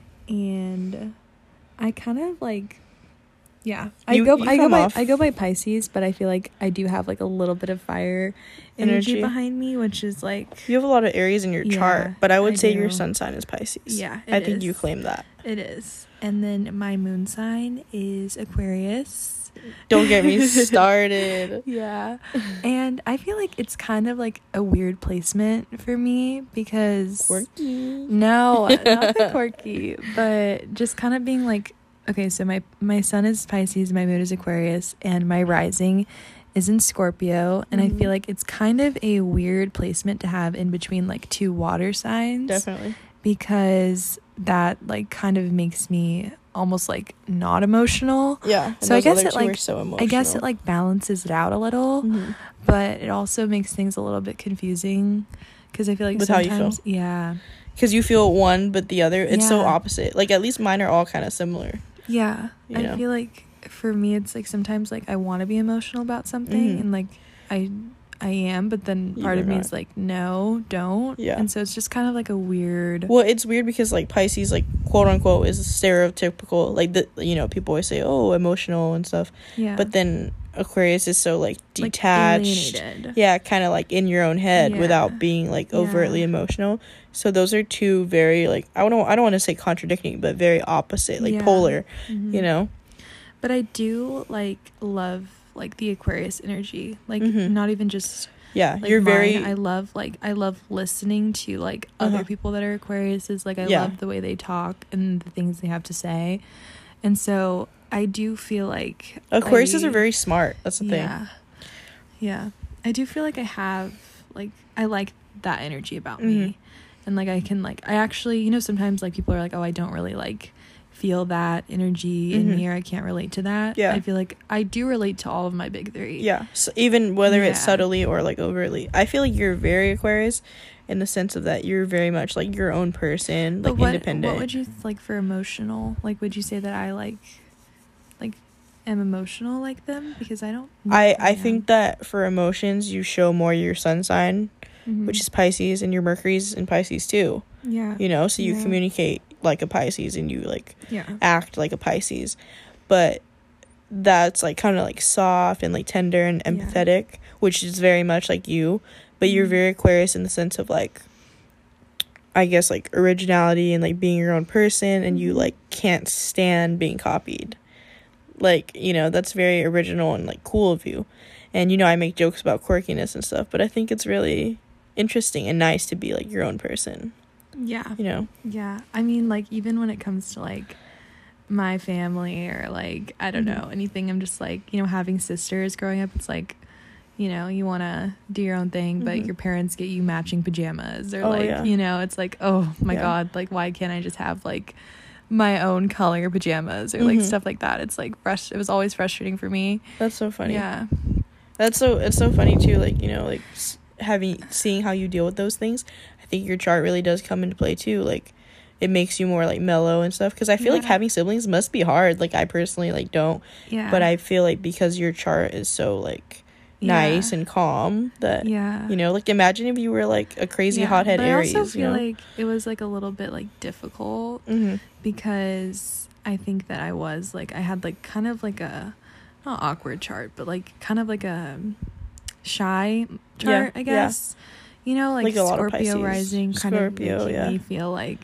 Speaker 1: And I kind of like, I go by Pisces, but I feel like I do have like a little bit of fire energy behind me, which is like,
Speaker 2: you have a lot of Aries in your chart, but I would say your sun sign is Pisces. I think you claim that.
Speaker 1: It is. And then my moon sign is Aquarius.
Speaker 2: Don't get me started.
Speaker 1: And I feel like it's kind of like a weird placement for me because
Speaker 2: quirky.
Speaker 1: No, not the quirky, but just kind of being like, okay, so my sun is Pisces, my moon is Aquarius, and my rising is in Scorpio, and I feel like it's kind of a weird placement to have in between like two water signs.
Speaker 2: Definitely.
Speaker 1: Because that like kind of makes me almost like not emotional. So I guess it like it like balances it out a little, but it also makes things a little bit confusing because I feel like
Speaker 2: with
Speaker 1: sometimes,
Speaker 2: how you feel. Because you feel one but the other, it's so opposite. Like at least mine are all kind of similar.
Speaker 1: I feel like for me it's like sometimes like I want to be emotional about something and like I am, but then part of me is like, no, don't. And so it's just kind of like a weird.
Speaker 2: Well, it's weird because like Pisces, like quote unquote, is stereotypical. Like people always say, oh, emotional and stuff. But then Aquarius is so like detached. Like, kind of like in your own head without being like overtly emotional. So those are two very like I don't want to say contradicting, but very opposite, like polar. You know.
Speaker 1: But I do like love like the Aquarius energy, like not even just like
Speaker 2: you're very
Speaker 1: I love listening to like other people that are Aquariuses. Like I love the way they talk and the things they have to say, and so I do feel like
Speaker 2: Aquariuses are very smart. That's the thing.
Speaker 1: I do feel like I have like I like that energy about me, and like I can like I actually sometimes like people are like, oh, I don't really like feel that energy in me, or I can't relate to that. I feel like I do relate to all of my big three.
Speaker 2: So even whether it's subtly or like overtly, I feel like you're very Aquarius in the sense of that you're very much like your own person, like independent.
Speaker 1: What would you like for emotional? Like, would you say that I like am emotional like them? Because I don't.
Speaker 2: I think that for emotions you show more your sun sign, which is Pisces, and your Mercury's in Pisces too. So you communicate like a Pisces and you like act like a Pisces, but that's like kind of like soft and like tender and empathetic, which is very much like you, but you're very Aquarius in the sense of like I guess like originality and like being your own person, and you like can't stand being copied. Like, that's very original and like cool of you. And I make jokes about quirkiness and stuff, but I think it's really interesting and nice to be like your own person.
Speaker 1: I mean, like even when it comes to like my family or like I don't know anything. I'm just like, you know, having sisters growing up, it's like, you know, you want to do your own thing, but your parents get you matching pajamas or you know, it's like, oh my god, like why can't I just have like my own color pajamas or like stuff like that. It's like it was always frustrating for me.
Speaker 2: That's so funny.
Speaker 1: Yeah,
Speaker 2: it's so funny too, like, you know, like seeing how you deal with those things. I think your chart really does come into play too. Like it makes you more like mellow and stuff, because I feel like having siblings must be hard. Like I personally like don't, but I feel like because your chart is so like nice and calm that you know, like imagine if you were like a crazy hothead Aries.
Speaker 1: I also feel like it was like a little bit like difficult because I think that I was like, I had like kind of like a not awkward chart, but like kind of like a shy chart, I guess. You know, like Scorpio rising kind of making me feel like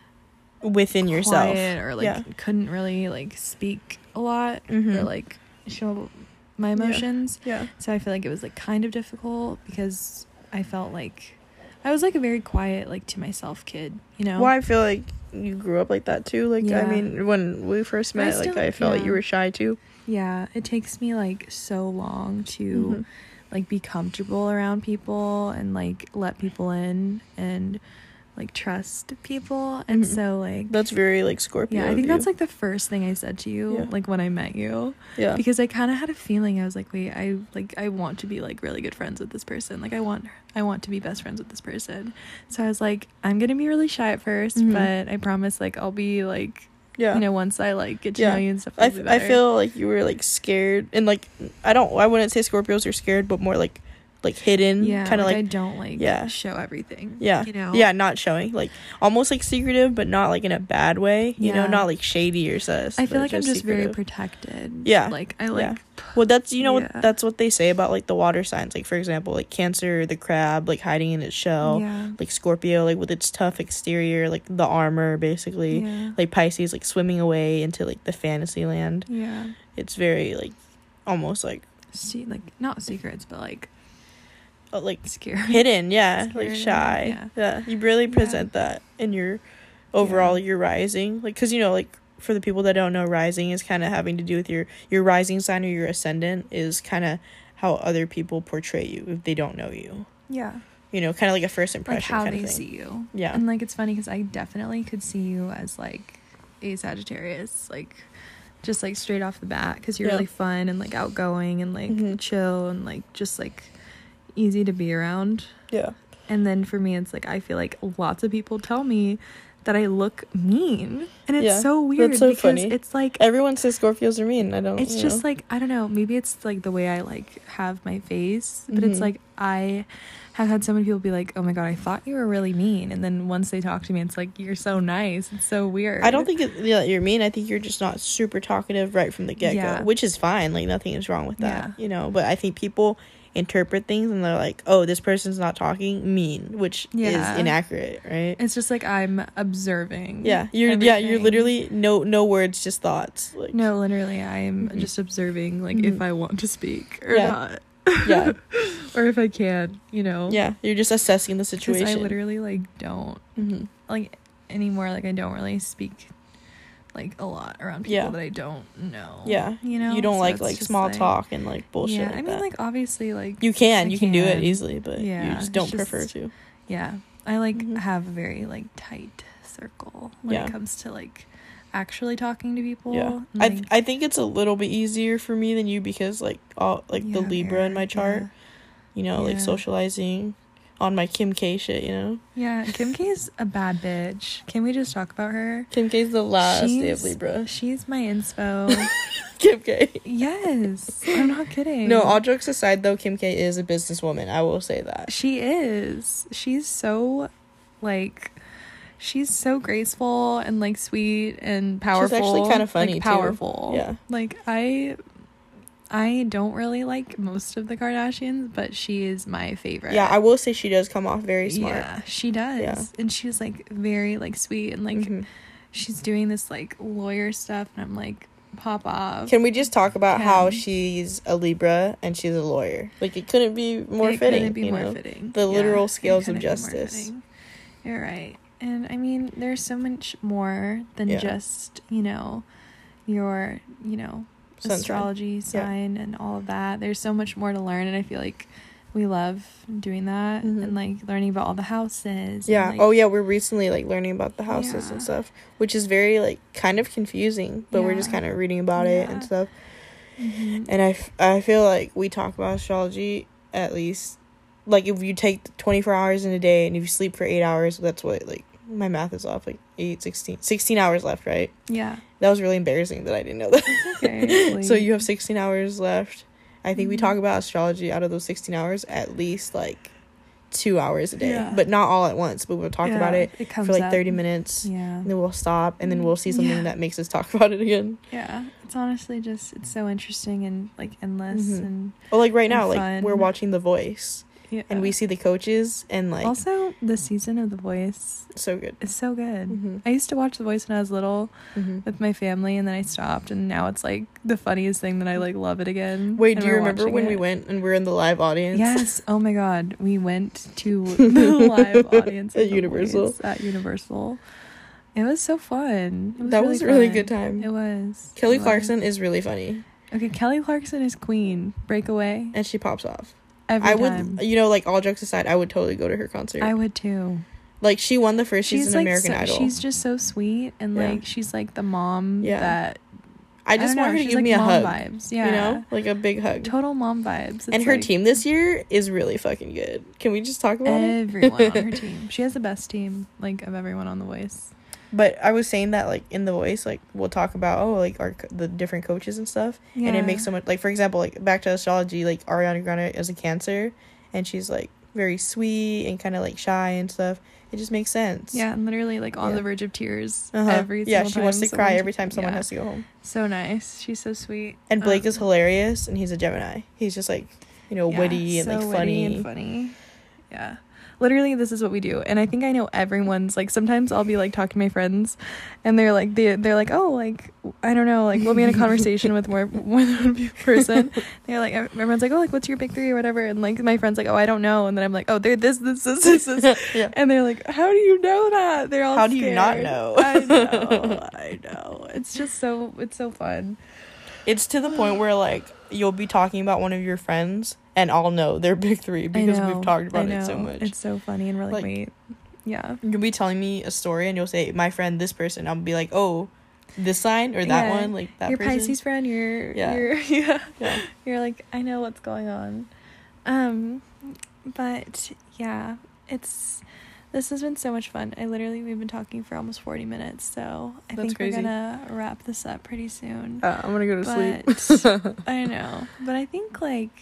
Speaker 2: within yourself
Speaker 1: or like couldn't really like speak a lot or like show my emotions. So I feel like it was like kind of difficult because I felt like I was like a very quiet, like to myself kid, you know.
Speaker 2: Well, I feel like you grew up like that too. Like I mean, when we first met, I felt like you were shy too.
Speaker 1: Yeah, it takes me like so long to like be comfortable around people and like let people in and like trust people, and so like
Speaker 2: that's very like Scorpio.
Speaker 1: I think that's like the first thing I said to you like when I met you, because I kind of had a feeling. I was like, wait, I want to be like really good friends with this person. Like I want to be best friends with this person. So I was like, I'm gonna be really shy at first, but I promise like I'll be like you know, once I like get to know you and stuff.
Speaker 2: I feel like you were like scared, and like I wouldn't say Scorpios are scared, but more like hidden, kind of like I
Speaker 1: don't like show everything, you know,
Speaker 2: not showing, like almost like secretive, but not like in a bad way, you know, not like shady or sus.
Speaker 1: I feel like I'm just secretive. Very protected, like I like
Speaker 2: well, that's, you know, that's what they say about like the water signs, like for example, like Cancer, the crab, like hiding in its shell, like Scorpio, like with its tough exterior, like the armor basically, like Pisces, like swimming away into like the fantasy land. It's very like almost like
Speaker 1: like not secrets, but like scary,
Speaker 2: hidden, like shy. You really present that in your overall your rising, like, because you know, like for the people that don't know, rising is kind of having to do with your rising sign or your ascendant is kind of how other people portray you if they don't know you, you know, kind of like a first impression,
Speaker 1: like how
Speaker 2: kind
Speaker 1: they
Speaker 2: of thing.
Speaker 1: See you, and like it's funny because I definitely could see you as like a Sagittarius, like just like straight off the bat, because you're really fun and like outgoing and like chill and like just like easy to be around. And then for me, it's like I feel like lots of people tell me that I look mean, and it's so weird.
Speaker 2: That's so
Speaker 1: because
Speaker 2: funny.
Speaker 1: It's like
Speaker 2: everyone says Scorpios are mean. It's
Speaker 1: just like, I don't know, maybe it's like the way I like have my face, but it's like I have had so many people be like, oh my god, I thought you were really mean, and then once they talk to me, it's like, you're so nice. It's so weird.
Speaker 2: I don't think you're mean. I think you're just not super talkative right from the get-go, which is fine. Like nothing is wrong with that, you know. But I think people interpret things and they're like, oh, this person's not talking, mean, which is inaccurate, right?
Speaker 1: It's just like I'm observing.
Speaker 2: You're literally no words, just thoughts. Like,
Speaker 1: no, literally I'm just observing, like if I want to speak or not. Or if I can, you know.
Speaker 2: You're just assessing the situation.
Speaker 1: I literally like don't like anymore, like I don't really speak like a lot around people that I don't know. You know,
Speaker 2: you don't so like small talk and like bullshit.
Speaker 1: I mean, like obviously, like
Speaker 2: you can do it easily, but you just don't prefer to.
Speaker 1: I like have a very like tight circle when it comes to like actually talking to people.
Speaker 2: Like, I think it's a little bit easier for me than you, because like all like the Libra in my chart, you know, like socializing on my Kim K shit, you know?
Speaker 1: Kim K is a bad bitch. Can we just talk about her?
Speaker 2: Kim K's the last day of Libra.
Speaker 1: She's my inspo.
Speaker 2: Kim K.
Speaker 1: Yes. I'm not kidding.
Speaker 2: No, all jokes aside though, Kim K is a businesswoman. I will say that.
Speaker 1: She is. She's so, like, she's so graceful and, like, sweet and powerful.
Speaker 2: She's actually kind of funny,
Speaker 1: like, powerful.
Speaker 2: too. Yeah.
Speaker 1: Like, I don't really like most of the Kardashians, but she is my favorite.
Speaker 2: Yeah, I will say she does come off very smart.
Speaker 1: Yeah, she does. Yeah. And she's, like, very, like, sweet. And, like, she's doing this, like, lawyer stuff. And I'm, like, pop off.
Speaker 2: Can we just talk about how she's a Libra and she's a lawyer? Like, it couldn't be more fitting. It couldn't be more fitting. The literal scales of justice.
Speaker 1: You're right. And, I mean, there's so much more than just, you know,
Speaker 3: your,
Speaker 2: Sun
Speaker 3: astrology sign and all of that. There's so much more to learn, and I feel like we love doing that and like learning about all the houses.
Speaker 2: Yeah.
Speaker 3: And, like,
Speaker 2: We're recently like learning about the houses and stuff, which is very like kind of confusing, but we're just kind of reading about it and stuff. And I feel like we talk about astrology at least, like, if you take 24 hours in a day and if you sleep for 8 hours, that's what, like, my math is off, like 16 hours left, right?
Speaker 3: Yeah.
Speaker 2: That was really embarrassing that I didn't know that.
Speaker 3: It's okay.
Speaker 2: So you have 16 hours left. I think we talk about astrology out of those 16 hours at least like 2 hours a day, but not all at once, but we'll talk about it for like 30 minutes, and then we'll stop, and then we'll see something that makes us talk about it again.
Speaker 3: It's honestly just, it's so interesting and like endless and
Speaker 2: like right now,
Speaker 3: fun.
Speaker 2: like we're watching The Voice, and we see the coaches, and like
Speaker 3: also the season of The Voice,
Speaker 2: so good.
Speaker 3: It's so good. I used to watch The Voice when I was little with my family, and then I stopped, and now it's like the funniest thing that I like love it again.
Speaker 2: Wait, do you remember when we went and we're in the live audience?
Speaker 3: Yes. Oh my god, we went to the live audience
Speaker 2: at Universal.
Speaker 3: At Universal. It was so fun.
Speaker 2: That was a really good time.
Speaker 3: It was.
Speaker 2: Kelly Clarkson is really funny.
Speaker 3: Okay, Kelly Clarkson is queen. Breakaway.
Speaker 2: And she pops off.
Speaker 3: Every time.
Speaker 2: Would, like, all jokes aside, I would totally go to her concert.
Speaker 3: I would too.
Speaker 2: Like, she won the first season of American Idol.
Speaker 3: She's just so sweet, and like she's like the mom that
Speaker 2: I just want her to give me a hug.
Speaker 3: Vibes.
Speaker 2: Yeah. You know? Like a big hug.
Speaker 3: Total mom vibes. It's
Speaker 2: and her team this year is really fucking good. Can we just talk about
Speaker 3: everyone on her team? She has the best team, like, of everyone on The Voice.
Speaker 2: But I was saying that, like, in The Voice, like, we'll talk about, like, the different coaches and stuff. Yeah. And it makes so much, like, for example, like, back to astrology, like, Ariana Grande is a Cancer, and she's, like, very sweet and kind of, like, shy and stuff. It just makes sense.
Speaker 3: Yeah, and literally, like, on the verge of tears every single time.
Speaker 2: Yeah, she wants to cry every time someone has to go home.
Speaker 3: So nice. She's so sweet.
Speaker 2: And Blake is hilarious, and he's a Gemini. He's just, like, witty and, like, funny.
Speaker 3: And funny. Yeah. Literally, this is what we do. And I think I know everyone's, like, sometimes I'll be, like, talking to my friends, and they're like, oh, like, I don't know, like, we'll be in a conversation with more than one person. They're like, everyone's like, oh, like, what's your big three or whatever? And, like, my friend's like, oh, I don't know. And then I'm like, oh, they're this. Yeah. And they're like, how do you know that? They're all
Speaker 2: How
Speaker 3: scared.
Speaker 2: do you not know?
Speaker 3: I know. It's just so, it's so fun.
Speaker 2: It's to the point where, like, you'll be talking about one of your friends, and I'll know their big three because we've talked about it so much.
Speaker 3: It's so funny, and we're like, wait. Yeah.
Speaker 2: You'll be telling me a story, and you'll say, my friend, this person. I'll be like, oh, this sign or that one? Like, that
Speaker 3: your
Speaker 2: person?
Speaker 3: Pisces friend, you're You're like, I know what's going on. But, yeah, this has been so much fun. We've been talking for almost 40 minutes, so I think we're gonna wrap this up pretty soon.
Speaker 2: I'm gonna go to sleep.
Speaker 3: I know, but I think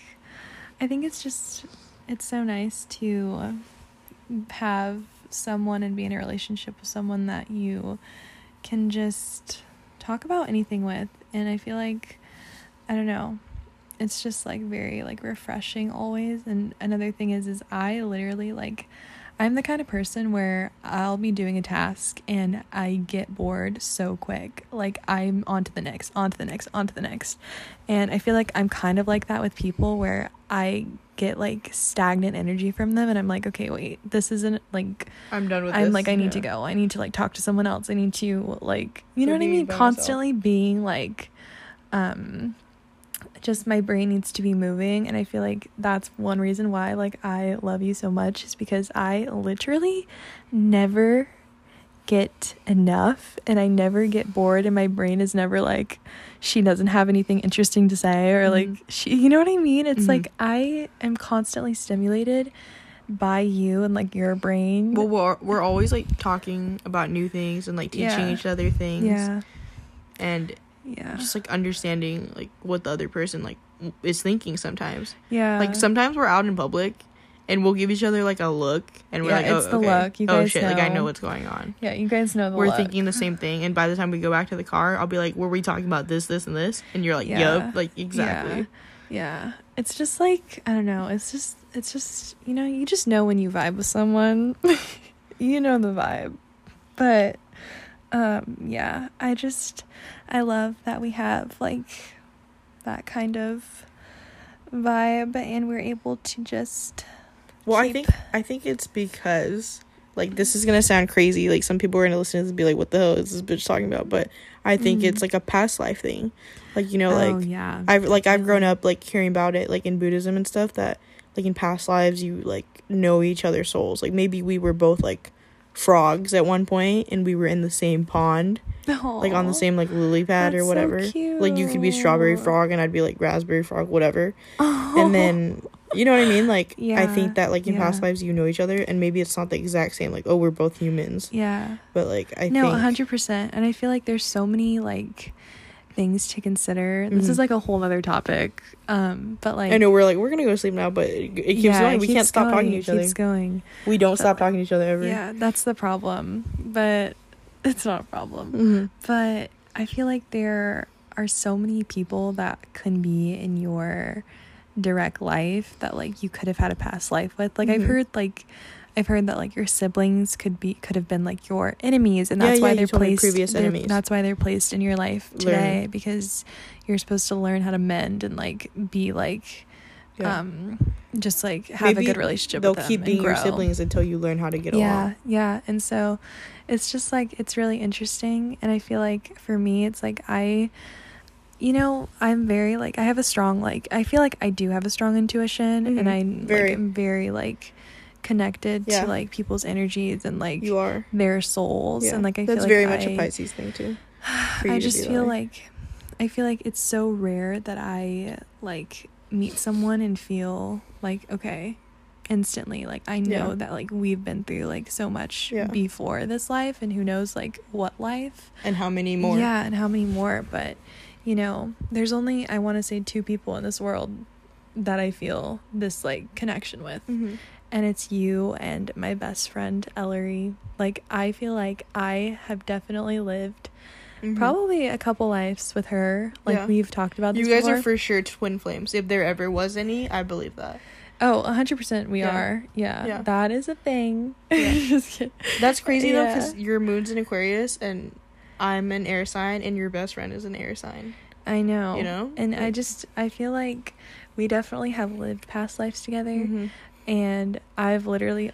Speaker 3: it's so nice to have someone and be in a relationship with someone that you can just talk about anything with, and I feel like, I don't know, it's just like very like refreshing always. And another thing is I literally, like, I'm the kind of person where I'll be doing a task and I get bored so quick. Like, I'm on to the next. And I feel like I'm kind of like that with people, where I get, like, stagnant energy from them. And I'm like, okay, wait, this isn't, like...
Speaker 2: I'm done with
Speaker 3: this. I'm
Speaker 2: like,
Speaker 3: I need to go. I need to, like, talk to someone else. I need to, like... You know what I mean? Constantly being, like... just my brain needs to be moving, and I feel like that's one reason why, like, I love you so much, is because I literally never get enough, and I never get bored, and my brain is never like, she doesn't have anything interesting to say, or like, she, you know what I mean? It's like, I am constantly stimulated by you and, like, your brain.
Speaker 2: Well, we're always, like, talking about new things and, like, teaching each other things, and just, like, understanding, like, what the other person, like, is thinking sometimes. Like, sometimes we're out in public and we'll give each other, like, a look, and we're like,
Speaker 3: it's the look. You guys know.
Speaker 2: Like, I know what's going on.
Speaker 3: Yeah, you guys know the
Speaker 2: we're
Speaker 3: look.
Speaker 2: thinking the same thing, and by the time we go back to the car, I'll be like, were we talking about this, and this? And you're like, yup, like, exactly.
Speaker 3: Yeah. It's just, like, I don't know, it's just, you know, you just know when you vibe with someone. You know the vibe. But I love that we have, like, that kind of vibe, and we're able to just
Speaker 2: I think it's because like, this is gonna sound crazy, like, some people are gonna listen to this and be like, what the hell is this bitch talking about? But I think it's like a past life thing, like, you know, like,
Speaker 3: yeah,
Speaker 2: I've grown up like hearing about it, like, in Buddhism and stuff, that like in past lives you like know each other's souls. Like, maybe we were both like frogs at one point and we were in the same pond.
Speaker 3: Aww.
Speaker 2: Like on the same like lily pad
Speaker 3: That's
Speaker 2: or whatever.
Speaker 3: so cute.
Speaker 2: Like, you could be strawberry frog and I'd be like raspberry frog, whatever.
Speaker 3: Oh.
Speaker 2: And then, you know what I mean? Like,
Speaker 3: Yeah,
Speaker 2: I think that like in
Speaker 3: yeah.
Speaker 2: past lives you know each other, and maybe it's not the exact same, like, oh, we're both humans.
Speaker 3: Yeah.
Speaker 2: But like, I
Speaker 3: No,
Speaker 2: think
Speaker 3: 100%. And I feel like there's so many like things to consider. This is like a whole other topic. But like,
Speaker 2: I know we're gonna go to sleep now, but it keeps going. We can't stop talking to each other.
Speaker 3: It keeps going.
Speaker 2: We don't stop talking to each other ever.
Speaker 3: Yeah, that's the problem. But it's not a problem.
Speaker 2: Mm-hmm.
Speaker 3: But I feel like there are so many people that can be in your direct life that like you could have had a past life with. Like, I've heard that like your siblings could have been like your enemies, and that's why they're placed enemies. That's why they're placed in your life today, because you're supposed to learn how to mend and like be like just like have
Speaker 2: Maybe
Speaker 3: a good relationship
Speaker 2: they'll
Speaker 3: with them.
Speaker 2: keep being your siblings until you learn how to get along.
Speaker 3: Yeah. And so it's just like, it's really interesting. And I feel like for me, it's like I'm very like, I have a strong, like, I feel like I do have a strong intuition, and I'm very like connected to like people's energies and like
Speaker 2: you are
Speaker 3: their souls. And like, I
Speaker 2: that's
Speaker 3: feel
Speaker 2: very
Speaker 3: like
Speaker 2: much a Pisces thing too.
Speaker 3: I just feel like I feel like it's so rare that I like meet someone and feel like, okay, instantly, like I know that like we've been through like so much before this life, and who knows like what life
Speaker 2: and how many more.
Speaker 3: But you know, there's only, I want to say, 2 people in this world that I feel this like connection with, and it's you and my best friend Ellery. Like, I feel like I have definitely lived probably a couple lives with her. Like, we've talked about this
Speaker 2: you guys
Speaker 3: before.
Speaker 2: are for sure twin flames, if there ever was any. I believe that.
Speaker 3: Oh, 100% we are. Yeah, that is a thing. Just kidding.
Speaker 2: That's crazy though, because your moon's in Aquarius and I'm an air sign, and your best friend is an air sign.
Speaker 3: I know.
Speaker 2: You know?
Speaker 3: And like, I feel like we definitely have lived past lives together, and I've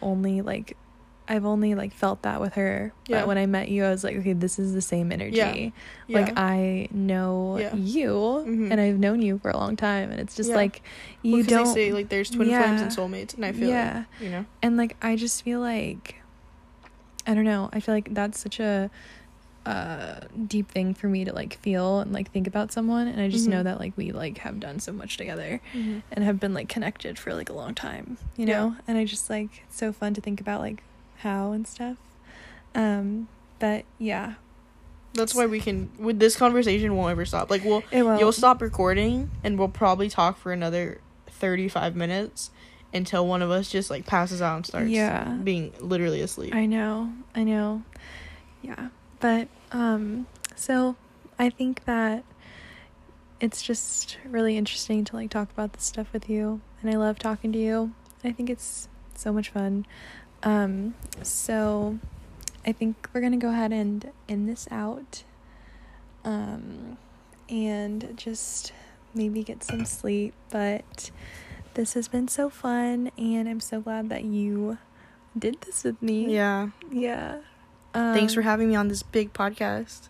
Speaker 3: only like felt that with her. But when I met you, I was like, okay, this is the same energy. Like, I know you, and I've known you for a long time, and it's just like, you don't
Speaker 2: they say like there's twin flames and soulmates, and I feel like, you know,
Speaker 3: and like I just feel like, I don't know, I feel like that's such a deep thing for me to like feel and like think about someone, and I just know that like we like have done so much together and have been like connected for like a long time, you know. And I just like, it's so fun to think about like how and stuff. But yeah,
Speaker 2: that's why we can, with this conversation won't ever stop. Like, you'll stop recording and we'll probably talk for another 35 minutes until one of us just like passes out and starts being literally asleep.
Speaker 3: I know yeah. But so I think that it's just really interesting to like talk about this stuff with you, and I love talking to you. I think it's so much fun. So I think we're gonna go ahead and end this out, and just maybe get some sleep. But this has been so fun, and I'm so glad that you did this with me.
Speaker 2: Yeah. Thanks for having me on this big podcast.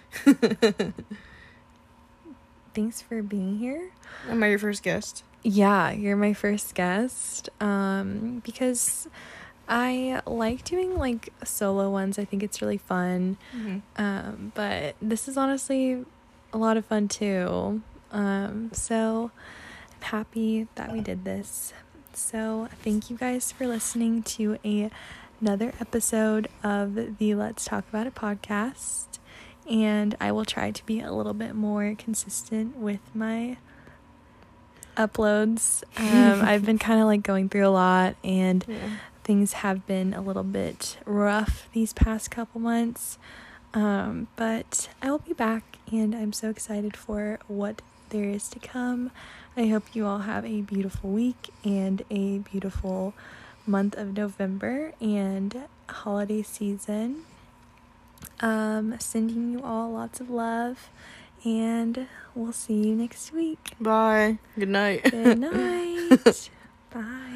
Speaker 3: Thanks for being here.
Speaker 2: Am I your first guest?
Speaker 3: Yeah, you're my first guest. Because I like doing like solo ones. I think it's really fun. But this is honestly a lot of fun too. So I'm happy that we did this. So thank you guys for listening to another episode of the Let's Talk About It podcast. And I will try to be a little bit more consistent with my uploads. I've been kind of like going through a lot, and things have been a little bit rough these past couple months. But I will be back, and I'm so excited for what there is to come. I hope you all have a beautiful week and a beautiful month of November and holiday season. Sending you all lots of love, and we'll see you next week.
Speaker 2: Bye. Good night.
Speaker 3: Good night. Bye.